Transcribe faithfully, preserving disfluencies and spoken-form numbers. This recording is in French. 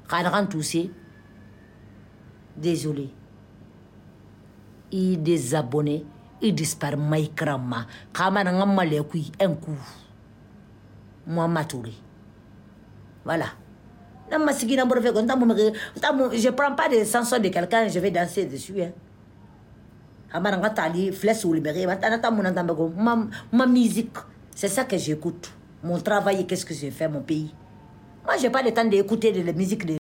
Quand toussé, désolé. Il désabonné, il disparaît maïkrama. Kamana ngamale kui un coup. Moi maturé. Voilà. Je ne prends pas des chansons de quelqu'un, je vais danser dessus. Hein. Ma musique, c'est ça que j'écoute. Mon travail, qu'est-ce que je fais, mon pays. Moi, je n'ai pas le temps d'écouter de la musique de